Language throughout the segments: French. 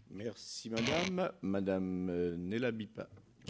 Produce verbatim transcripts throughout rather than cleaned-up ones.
Merci madame. Madame euh, Nella Bipa.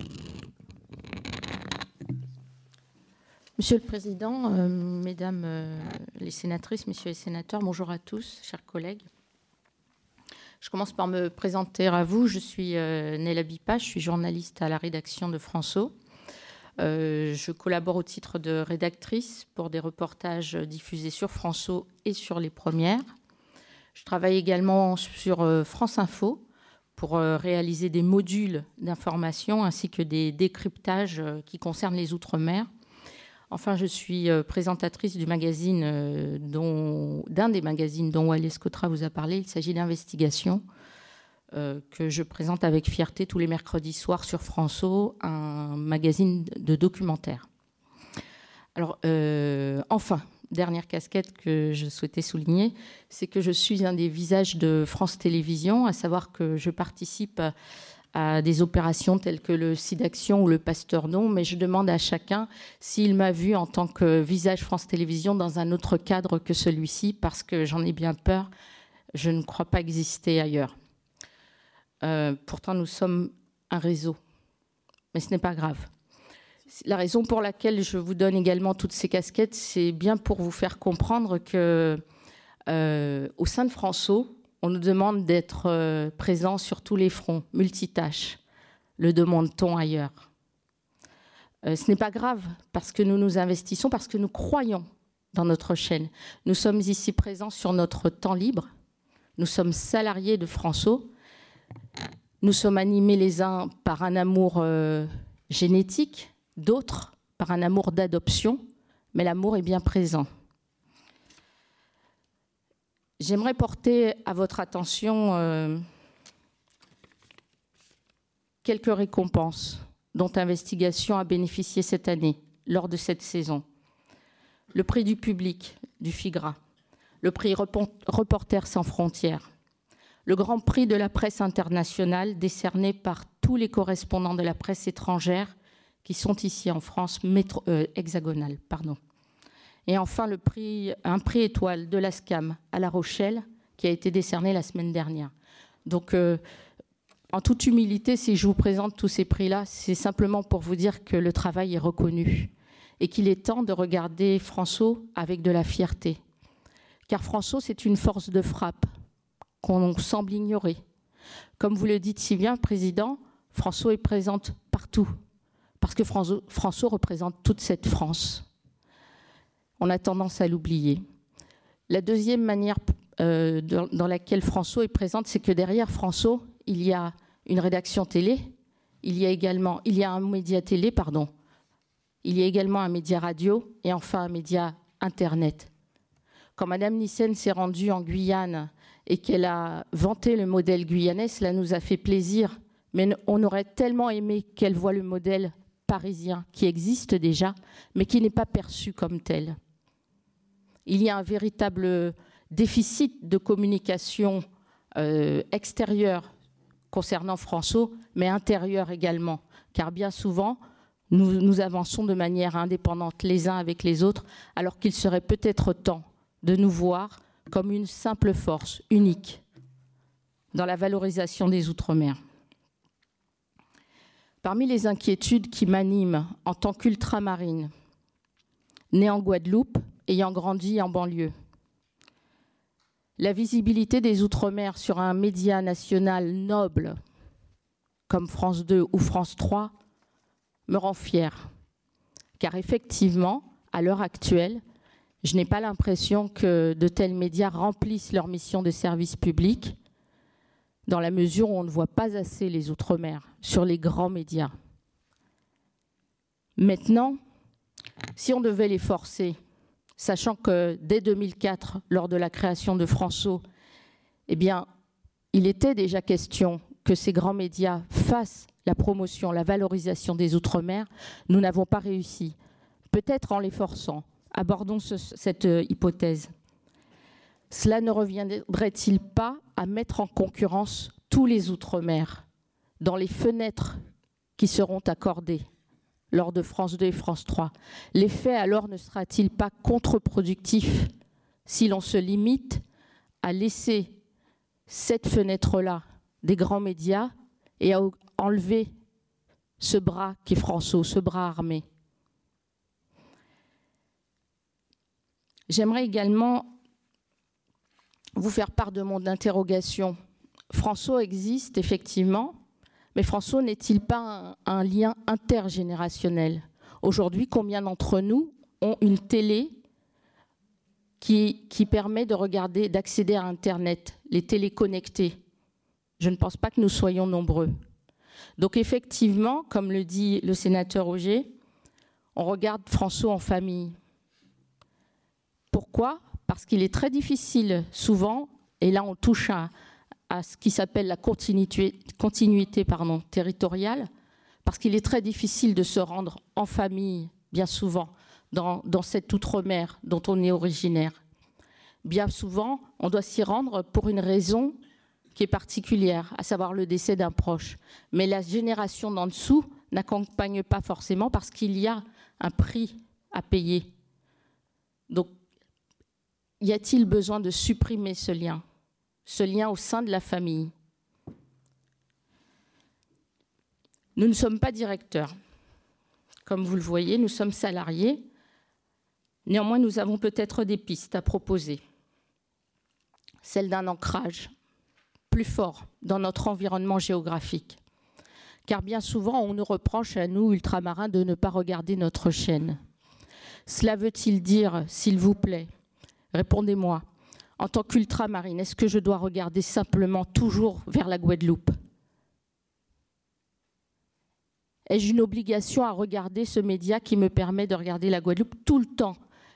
Monsieur le Président, euh, Mesdames euh, les sénatrices, Messieurs les sénateurs, bonjour à tous, chers collègues. Je commence par me présenter à vous. Je suis euh, Nella Bipa, je suis journaliste à la rédaction de François. Euh, je collabore au titre de rédactrice pour des reportages diffusés sur François et sur les premières. Je travaille également sur euh, France Info pour euh, réaliser des modules d'information ainsi que des décryptages euh, qui concernent les Outre-mer. Enfin, je suis euh, présentatrice du magazine euh, dont, d'un des magazines dont Walès Cotra vous a parlé. Il s'agit d'Investigation, euh, que je présente avec fierté tous les mercredis soirs sur François, un magazine de documentaire. Alors, euh, enfin, dernière casquette que je souhaitais souligner, c'est que je suis un des visages de France Télévisions, à savoir que je participe à, à des opérations telles que le SIDAction ou le Pasteur Non, mais je demande à chacun s'il m'a vu en tant que visage France Télévisions dans un autre cadre que celui-ci, parce que j'en ai bien peur, je ne crois pas exister ailleurs. Euh, pourtant, nous sommes un réseau, mais ce n'est pas grave. La raison pour laquelle je vous donne également toutes ces casquettes, c'est bien pour vous faire comprendre que euh, au sein de François, on nous demande d'être euh, présents sur tous les fronts, multitâches. Le demande-t-on ailleurs? euh, Ce n'est pas grave, parce que nous nous investissons, parce que nous croyons dans notre chaîne. Nous sommes ici présents sur notre temps libre. Nous sommes salariés de François. Nous sommes animés les uns par un amour euh, génétique, d'autres par un amour d'adoption, mais l'amour est bien présent. J'aimerais porter à votre attention euh, quelques récompenses dont Investigation a bénéficié cette année, lors de cette saison. Le prix du public du FIGRA, le prix Reporters sans frontières, le grand prix de la presse internationale décerné par tous les correspondants de la presse étrangère qui sont ici en France métro, euh, hexagonale. Pardon. Et enfin, le prix, un prix étoile de la SCAM à La Rochelle qui a été décerné la semaine dernière. Donc, euh, en toute humilité, si je vous présente tous ces prix-là, c'est simplement pour vous dire que le travail est reconnu et qu'il est temps de regarder François avec de la fierté. Car François, c'est une force de frappe qu'on semble ignorer. Comme vous le dites si bien, Président, François est présente partout, parce que François, François représente toute cette France. On a tendance à l'oublier. La deuxième manière euh, dans, dans laquelle François est présente, c'est que derrière François, il y a une rédaction télé, il y a également, il y a un média télé, pardon, il y a également un média radio et enfin un média Internet. Quand Madame Nyssen s'est rendue en Guyane et qu'elle a vanté le modèle guyanais, cela nous a fait plaisir, mais on aurait tellement aimé qu'elle voie le modèle parisien qui existe déjà, mais qui n'est pas perçu comme tel. Il y a un véritable déficit de communication euh, extérieure concernant François, mais intérieure également, car bien souvent, nous, nous avançons de manière indépendante les uns avec les autres, alors qu'il serait peut-être temps de nous voir comme une simple force unique dans la valorisation des Outre-mer. Parmi les inquiétudes qui m'animent en tant qu'ultramarine, née en Guadeloupe, ayant grandi en banlieue, la visibilité des Outre-mer sur un média national noble comme France deux ou France trois me rend fière. Car effectivement, à l'heure actuelle, je n'ai pas l'impression que de tels médias remplissent leur mission de service public, dans la mesure où on ne voit pas assez les Outre-mer sur les grands médias. Maintenant, si on devait les forcer, sachant que dès deux mille quatre, lors de la création de François, eh bien, il était déjà question que ces grands médias fassent la promotion, la valorisation des Outre-mer, nous n'avons pas réussi. Peut-être en les forçant. Abordons ce, cette euh, hypothèse. Cela ne reviendrait-il pas à mettre en concurrence tous les Outre-mer dans les fenêtres qui seront accordées lors de France deux et France trois? L'effet alors ne sera-t-il pas contre-productif si l'on se limite à laisser cette fenêtre-là des grands médias et à enlever ce bras qui est François, ce bras armé. J'aimerais également vous faire part de mon interrogation. François existe effectivement, mais François n'est-il pas un, un lien intergénérationnel? Aujourd'hui, combien d'entre nous ont une télé qui, qui permet de regarder, d'accéder à Internet, les télés connectées? Je ne pense pas que nous soyons nombreux. Donc effectivement, comme le dit le sénateur Auger, on regarde François en famille. Pourquoi? Parce qu'il est très difficile souvent, et là on touche à, à ce qui s'appelle la continuité, continuité pardon, territoriale, parce qu'il est très difficile de se rendre en famille, bien souvent, dans, dans cette outre-mer dont on est originaire. Bien souvent, on doit s'y rendre pour une raison qui est particulière, à savoir le décès d'un proche. Mais la génération d'en dessous n'accompagne pas forcément parce qu'il y a un prix à payer. Donc, y a-t-il besoin de supprimer ce lien, ce lien au sein de la famille? Nous ne sommes pas directeurs. Comme vous le voyez, nous sommes salariés. Néanmoins, nous avons peut-être des pistes à proposer. Celle d'un ancrage plus fort dans notre environnement géographique. Car bien souvent, on nous reproche à nous, ultramarins, de ne pas regarder notre chaîne. Cela veut-il dire, s'il vous plaît, répondez-moi, en tant qu'ultramarine, est-ce que je dois regarder simplement toujours vers la Guadeloupe? Ai-je une obligation à regarder ce média qui me permet de regarder la Guadeloupe tout le temps?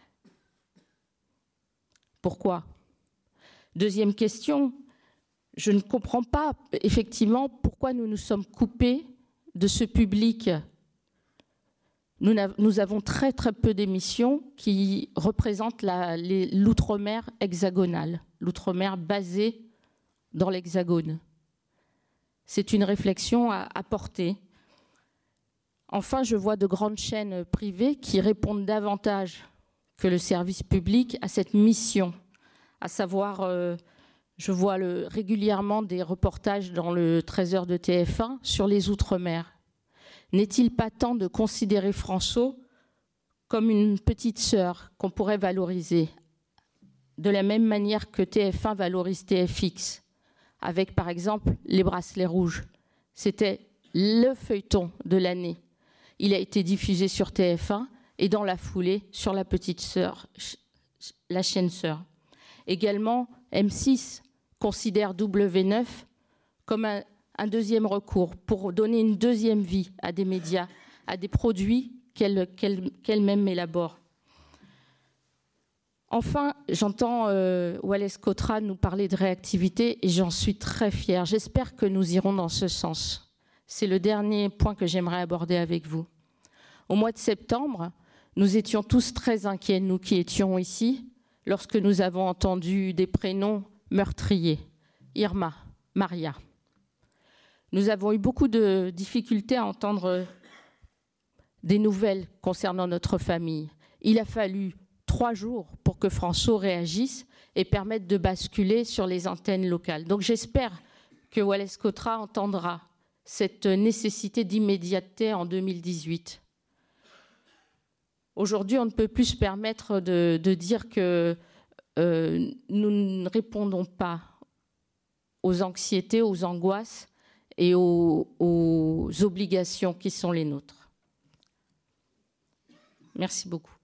Pourquoi? Deuxième question, je ne comprends pas effectivement pourquoi nous nous sommes coupés de ce public. Nous, nous avons très très peu d'émissions qui représentent l'outre-mer hexagonale, l'outre-mer basée dans l'hexagone. C'est une réflexion à, à porter. Enfin, je vois de grandes chaînes privées qui répondent davantage que le service public à cette mission, à savoir, euh, je vois le, régulièrement des reportages dans le treize heures de T F un sur les Outre-mer. N'est-il pas temps de considérer François comme une petite sœur qu'on pourrait valoriser, de la même manière que T F un valorise T F X, avec par exemple les bracelets rouges? C'était le feuilleton de l'année. Il a été diffusé sur T F un et dans la foulée sur la petite sœur, la chaîne sœur. Également, M six considère W neuf comme un, un deuxième recours pour donner une deuxième vie à des médias, à des produits qu'elle, qu'elle, qu'elle-même élabore. Enfin, j'entends euh, Wallace Cotra nous parler de réactivité et j'en suis très fière. J'espère que nous irons dans ce sens. C'est le dernier point que j'aimerais aborder avec vous. Au mois de septembre, nous étions tous très inquiets, nous qui étions ici, lorsque nous avons entendu des prénoms meurtriers. Irma, Maria. Nous avons eu beaucoup de difficultés à entendre des nouvelles concernant notre famille. Il a fallu trois jours pour que François réagisse et permette de basculer sur les antennes locales. Donc j'espère que Wallace Cotra entendra cette nécessité d'immédiateté en deux mille dix-huit. Aujourd'hui, on ne peut plus se permettre de, de dire que euh, nous ne répondons pas aux anxiétés, aux angoisses et aux, aux obligations qui sont les nôtres. Merci beaucoup.